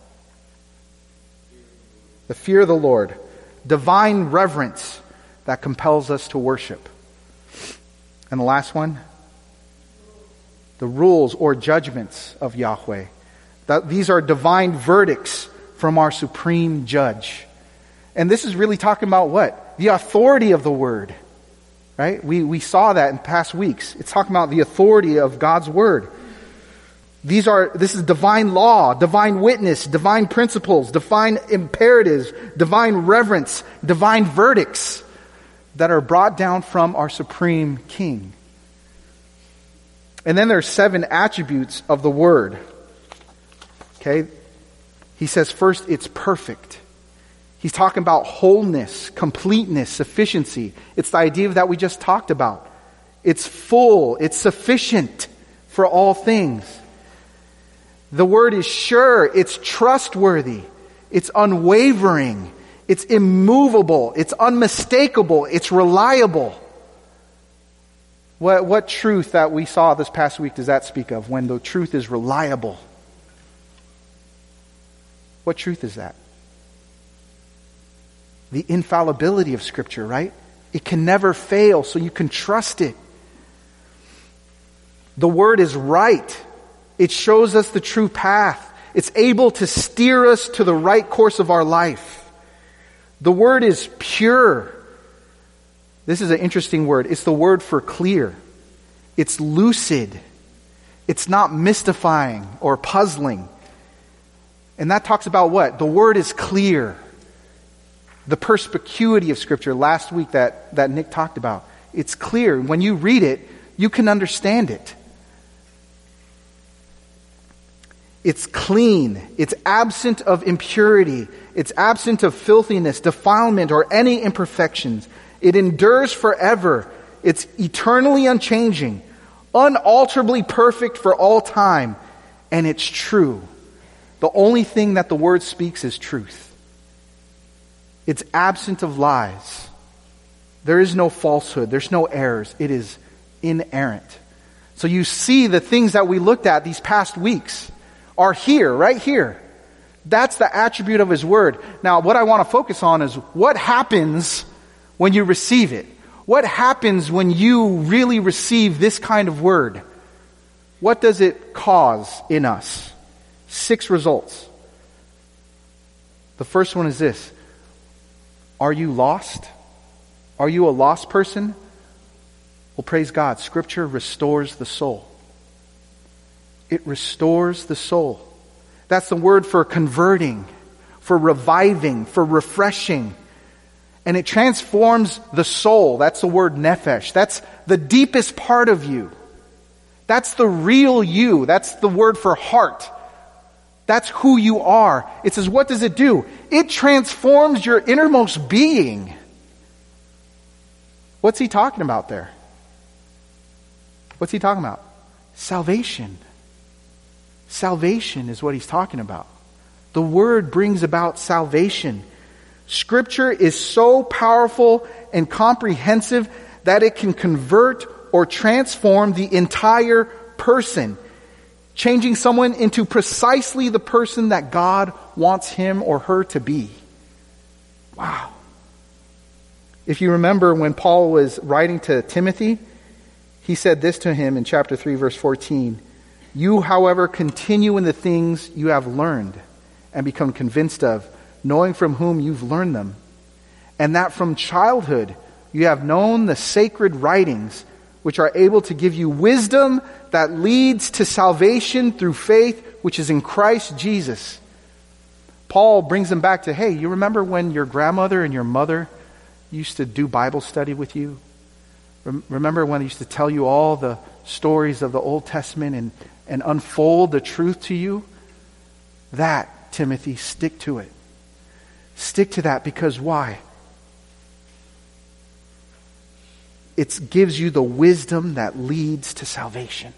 The fear of the Lord. Divine reverence that compels us to worship. And the last one, the rules or judgments of Yahweh. That these are divine verdicts from our supreme judge. And this is really talking about what? The authority of the Word. Right? We, we saw that in past weeks. It's talking about the authority of God's Word. These are, this is divine law, divine witness, divine principles, divine imperatives, divine reverence, divine verdicts that are brought down from our supreme King. And then there's seven attributes of the Word. Okay? He says first, it's perfect. He's talking about wholeness, completeness, sufficiency. It's the idea that we just talked about. It's full, it's sufficient for all things. The word is sure, it's trustworthy, it's unwavering, it's immovable, it's unmistakable, it's reliable. What, what truth that we saw this past week does that speak of, when the truth is reliable? What truth is that? The infallibility of Scripture, right? It can never fail, so you can trust it. The Word is right. It shows us the true path. It's able to steer us to the right course of our life. The Word is pure. This is an interesting word. It's the word for clear. It's lucid. It's not mystifying or puzzling. And that talks about what? The Word is clear. The perspicuity of Scripture last week that, that Nick talked about. It's clear. When you read it, you can understand it. It's clean. It's absent of impurity. It's absent of filthiness, defilement, or any imperfections. It endures forever. It's eternally unchanging, unalterably perfect for all time, and it's true. The only thing that the Word speaks is truth. It's absent of lies. There is no falsehood. There's no errors. It is inerrant. So you see the things that we looked at these past weeks are here, right here. That's the attribute of His Word. Now, what I want to focus on is what happens when you receive it. What happens when you really receive this kind of Word? What does it cause in us? Six results. The first one is this. Are you lost? Are you a lost person? Well, praise God. Scripture restores the soul. It restores the soul. That's the word for converting, for reviving, for refreshing. And it transforms the soul. That's the word nephesh. That's the deepest part of you. That's the real you. That's the word for heart. That's who you are. It says, what does it do? It transforms your innermost being. What's he talking about there? What's he talking about? Salvation. Salvation is what he's talking about. The Word brings about salvation. Scripture is so powerful and comprehensive that it can convert or transform the entire person, changing someone into precisely the person that God wants him or her to be. Wow. If you remember when Paul was writing to Timothy, he said this to him in chapter three, verse fourteen. You, however, continue in the things you have learned and become convinced of, knowing from whom you've learned them, and that from childhood you have known the sacred writings, which are able to give you wisdom that leads to salvation through faith, which is in Christ Jesus. Paul brings them back to, hey, you remember when your grandmother and your mother used to do Bible study with you? Remember when they used to tell you all the stories of the Old Testament and, and unfold the truth to you? That, Timothy, stick to it. Stick to that, because why? It gives you the wisdom that leads to salvation.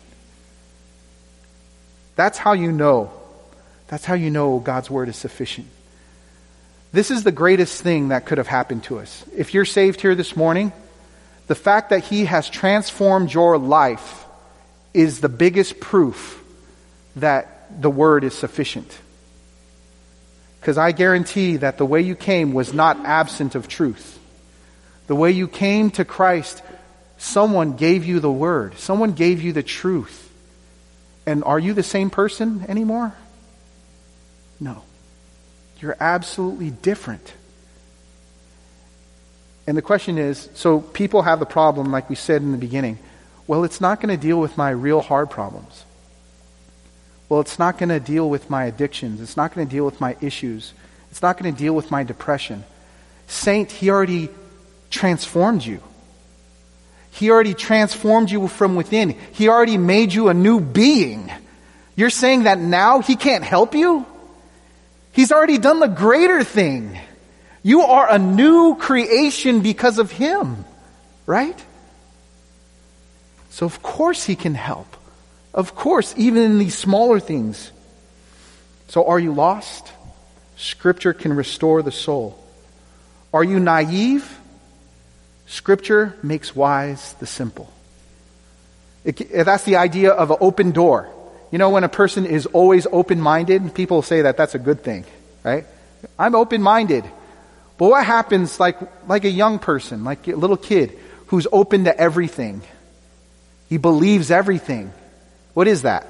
That's how you know. That's how you know God's Word is sufficient. This is the greatest thing that could have happened to us. If you're saved here this morning, the fact that He has transformed your life is the biggest proof that the Word is sufficient. Because I guarantee that the way you came was not absent of truth. The way you came to Christ, someone gave you the Word. Someone gave you the truth. And are you the same person anymore? No. You're absolutely different. And the question is, so people have the problem, like we said in the beginning, well, it's not going to deal with my real hard problems. Well, it's not going to deal with my addictions. It's not going to deal with my issues. It's not going to deal with my depression. Saint, He already transformed you. He already transformed you from within. He already made you a new being. You're saying that now He can't help you? He's already done the greater thing. You are a new creation because of Him, right? So of course He can help. Of course, even in these smaller things. So are you lost? Scripture can restore the soul. Are you naive? Scripture makes wise the simple. It, that's the idea of an open door. You know, when a person is always open-minded, people say that that's a good thing, right? I'm open-minded. But what happens like, like a young person, like a little kid who's open to everything? He believes everything. What is that?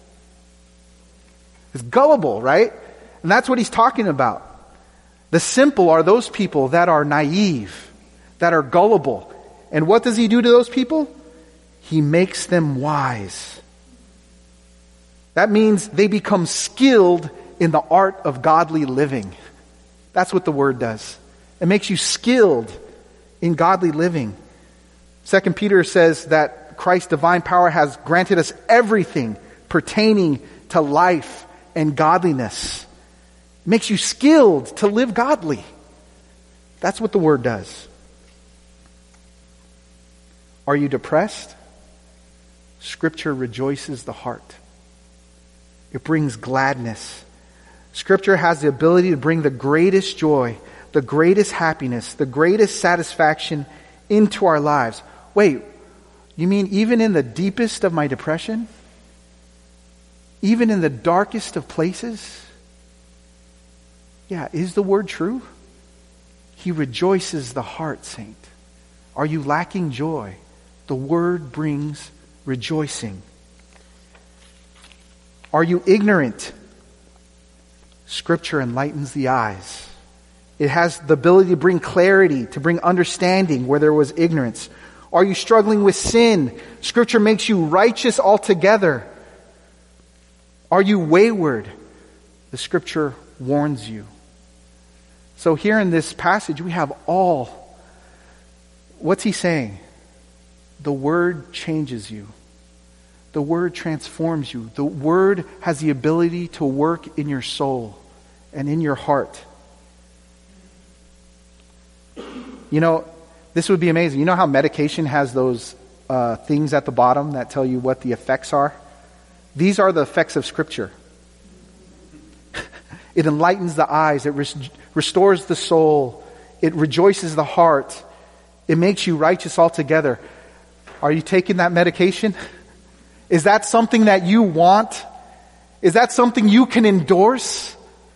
It's gullible, right? And that's what he's talking about. The simple are those people that are naive, that are gullible. And what does he do to those people? He makes them wise. That means they become skilled in the art of godly living. That's what the word does. It makes you skilled in godly living. Second Peter says that Christ's divine power has granted us everything pertaining to life and godliness. It makes you skilled to live godly. That's what the word does. Are you depressed? Scripture rejoices the heart. It brings gladness. Scripture has the ability to bring the greatest joy, the greatest happiness, the greatest satisfaction into our lives. Wait, you mean even in the deepest of my depression? Even in the darkest of places? Yeah, is the word true? He rejoices the heart, saint. Are you lacking joy? The word brings rejoicing. Are you ignorant? Scripture enlightens the eyes. It has the ability to bring clarity, to bring understanding where there was ignorance. Are you struggling with sin? Scripture makes you righteous altogether. Are you wayward? The Scripture warns you. So here in this passage, we have all. What's he saying? The Word changes you. The Word transforms you. The Word has the ability to work in your soul and in your heart. You know, this would be amazing. You know how medication has those uh, things at the bottom that tell you what the effects are? These are the effects of Scripture. It enlightens the eyes. It res- restores the soul. It rejoices the heart. It makes you righteous altogether. Are you taking that medication? Is that something that you want? Is that something you can endorse?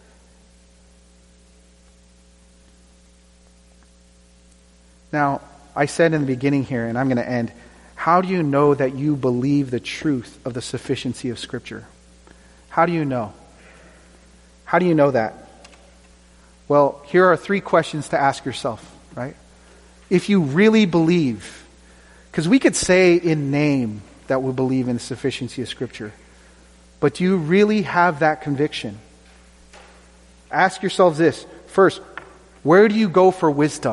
Now, I said in the beginning here, and I'm going to end, how do you know that you believe the truth of the sufficiency of Scripture? How do you know? How do you know that? Well, here are three questions to ask yourself, right? If you really believe, because we could say in name that we believe in the sufficiency of Scripture, but do you really have that conviction? Ask yourselves this. First, where do you go for wisdom?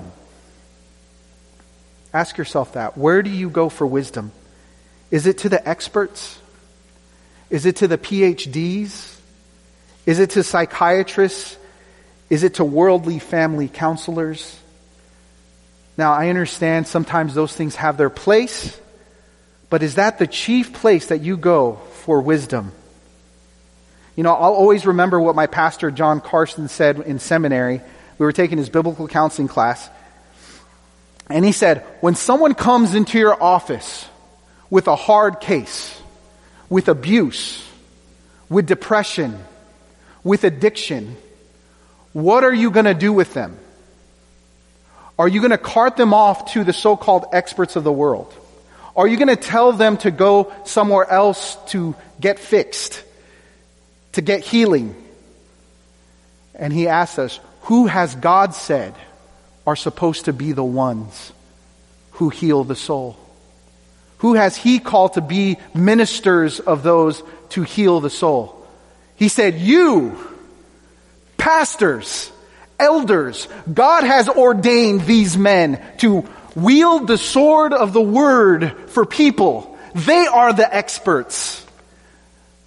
Ask yourself that. Where do you go for wisdom? Is it to the experts? Is it to the P H Ds? Is it to psychiatrists? Is it to worldly family counselors? Now, I understand sometimes those things have their place, but is that the chief place that you go for wisdom? You know, I'll always remember what my pastor, John Carson, said in seminary. We were taking his biblical counseling class. And he said, when someone comes into your office with a hard case, with abuse, with depression, with addiction, what are you going to do with them? Are you going to cart them off to the so-called experts of the world? Are you going to tell them to go somewhere else to get fixed, to get healing? And he asked us, who has God said are supposed to be the ones who heal the soul? Who has He called to be ministers of those to heal the soul? He said, you, pastors, elders, God has ordained these men to wield the sword of the word for people. They are the experts.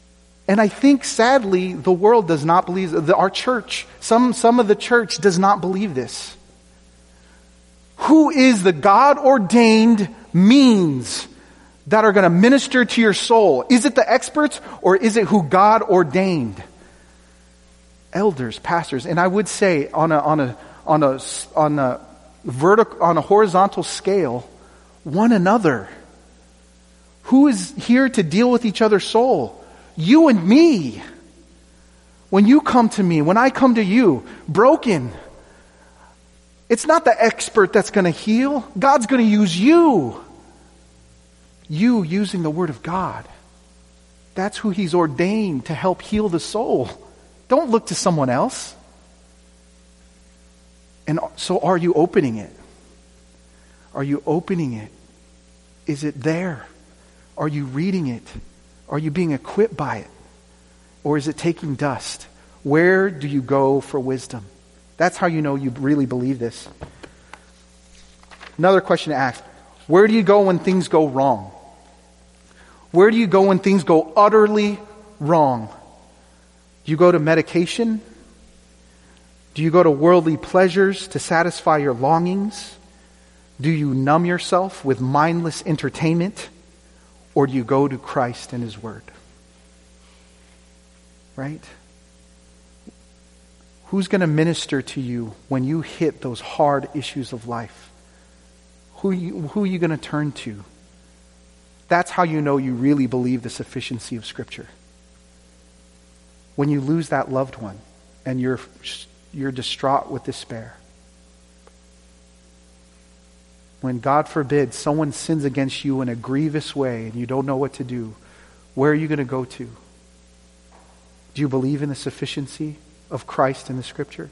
And I think, sadly, the world does not believe, the, our church, some, some of the church does not believe this. Who is the God-ordained means that are going to minister to your soul? Is it the experts, or is it who God ordained? Elders, pastors. And I would say on a, on a, on a, on a vertical, on a horizontal scale, one another. Who is here to deal with each other's soul? You and me. When you come to me, when I come to you, broken, it's not the expert that's going to heal. God's going to use you. You using the Word of God. That's who He's ordained to help heal the soul. Don't look to someone else. And so are you opening it? Are you opening it? Is it there? Are you reading it? Are you being equipped by it? Or is it taking dust? Where do you go for wisdom? That's how you know you really believe this. Another question to ask. Where do you go when things go wrong? Where do you go when things go utterly wrong? Do you go to medication? Do you go to worldly pleasures to satisfy your longings? Do you numb yourself with mindless entertainment? Or do you go to Christ and His Word? Right? Who's going to minister to you when you hit those hard issues of life? Who are you, who are you going to turn to? That's how you know you really believe the sufficiency of Scripture. When you lose that loved one and you're, you're distraught with despair. When, God forbid, someone sins against you in a grievous way and you don't know what to do, where are you going to go to? Do you believe in the sufficiency of Christ in the Scripture?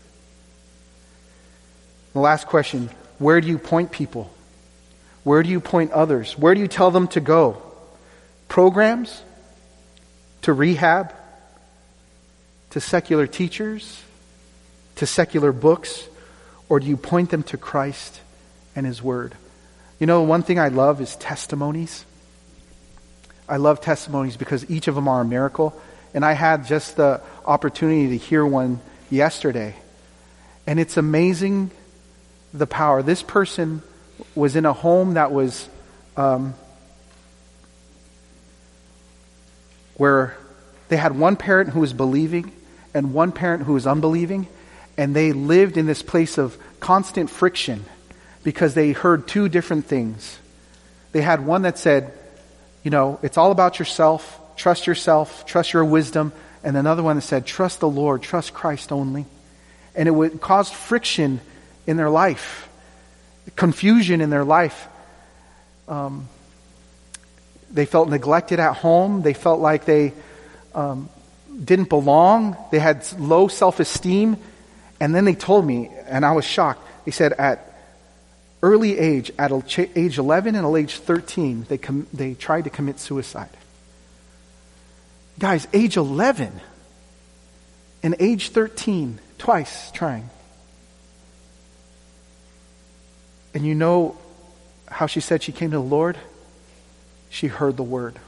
The last question, where do you point people? Where do you point others? Where do you tell them to go? Programs? To rehab? To secular teachers? To secular books? Or do you point them to Christ and His Word? You know, one thing I love is testimonies. I love testimonies because each of them are a miracle. And I had just the opportunity to hear one yesterday. And it's amazing the power. This person was in a home that was um, where they had one parent who was believing and one parent who was unbelieving. And they lived in this place of constant friction because they heard two different things. They had one that said, you know, it's all about yourself. Trust yourself. Trust your wisdom. And another one that said, trust the Lord. Trust Christ only. And it would cause friction in their life. Confusion in their life. Um, they felt neglected at home. They felt like they um, didn't belong. They had low self-esteem. And then they told me, and I was shocked. They said at early age, at age eleven and age thirteen, they com- they tried to commit suicide. Guys, age eleven and age thirteen, twice trying. And you know how she said she came to the Lord? She heard the Word.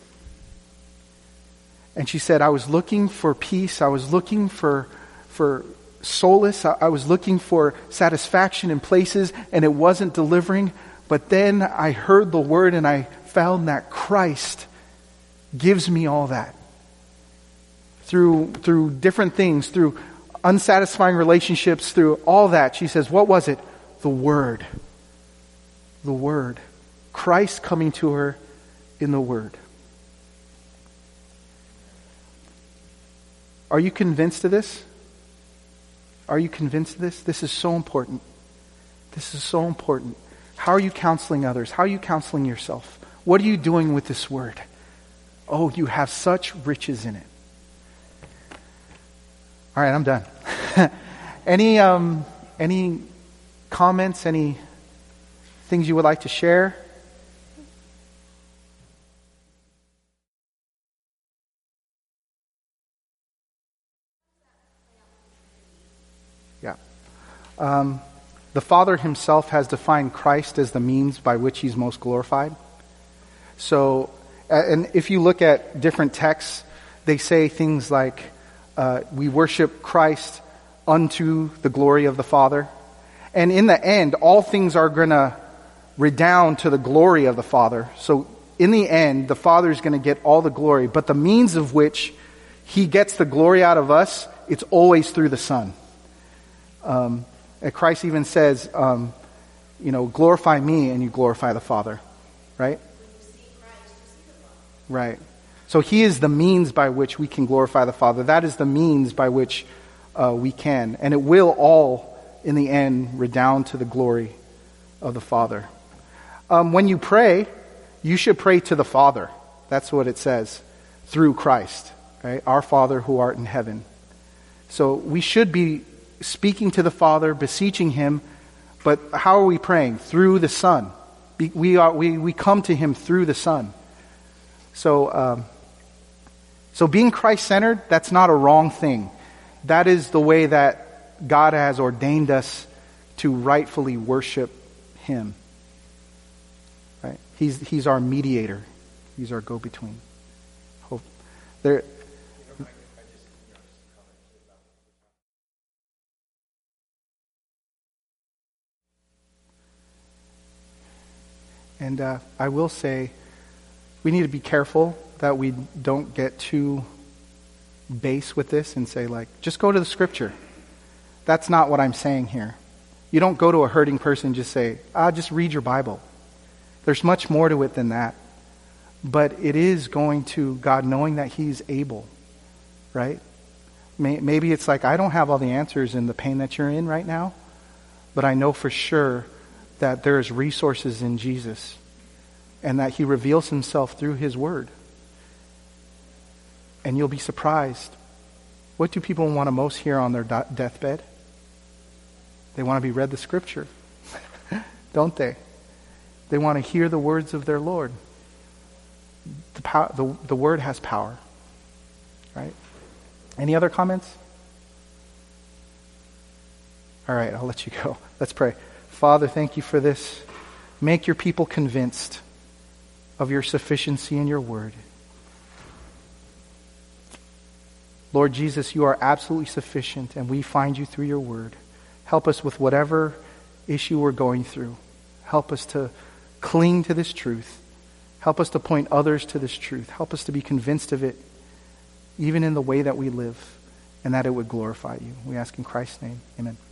And she said, I was looking for peace. I was looking for, for solace. I, I was looking for satisfaction in places, and it wasn't delivering. But then I heard the Word, and I found that Christ gives me all that. Through, through different things, through unsatisfying relationships, through all that. She says, what was it? The Word. The Word. Christ coming to her in the Word. Are you convinced of this? Are you convinced of this? This is so important. This is so important. How are you counseling others? How are you counseling yourself? What are you doing with this Word? Oh, you have such riches in it. All right, I'm done. any um, any comments? Any things you would like to share? Yeah. Um, the Father Himself has defined Christ as the means by which He's most glorified. So, and if you look at different texts, they say things like, uh, we worship Christ unto the glory of the Father. And in the end, all things are going to redound to the glory of the Father. So in the end, the Father is going to get all the glory. But the means of which He gets the glory out of us, it's always through the Son. Um, and Christ even says, um, you know, glorify me and you glorify the Father. Right? Right. So He is the means by which we can glorify the Father. That is the means by which uh, we can. And it will all, in the end, redound to the glory of the Father. Um, when you pray, you should pray to the Father. That's what it says. Through Christ. Right? Our Father who art in heaven. So we should be speaking to the Father, beseeching Him. But how are we praying? Through the Son. We are we, we come to Him through the Son. So, um, so being Christ-centered, that's not a wrong thing. That is the way that God has ordained us to rightfully worship Him. Right? He's He's our mediator. He's our go-between. Hope there. And uh, I will say, we need to be careful that we don't get too base with this and say, like, just go to the Scripture. That's not what I'm saying here. You don't go to a hurting person and just say, ah, just read your Bible. There's much more to it than that. But it is going to God knowing that He's able, right? Maybe it's like, I don't have all the answers in the pain that you're in right now, but I know for sure that there's resources in Jesus and that He reveals Himself through His Word. And you'll be surprised. What do people want to most hear on their deathbed? They want to be read the Scripture, don't they? They want to hear the words of their Lord. The, pow- the, the Word has power, right? Any other comments? All right, I'll let you go. Let's pray. Father, thank You for this. Make Your people convinced of Your sufficiency in Your Word. Lord Jesus, You are absolutely sufficient, and we find You through Your Word. Help us with whatever issue we're going through. Help us to cling to this truth. Help us to point others to this truth. Help us to be convinced of it, even in the way that we live, and that it would glorify You. We ask in Christ's name. Amen.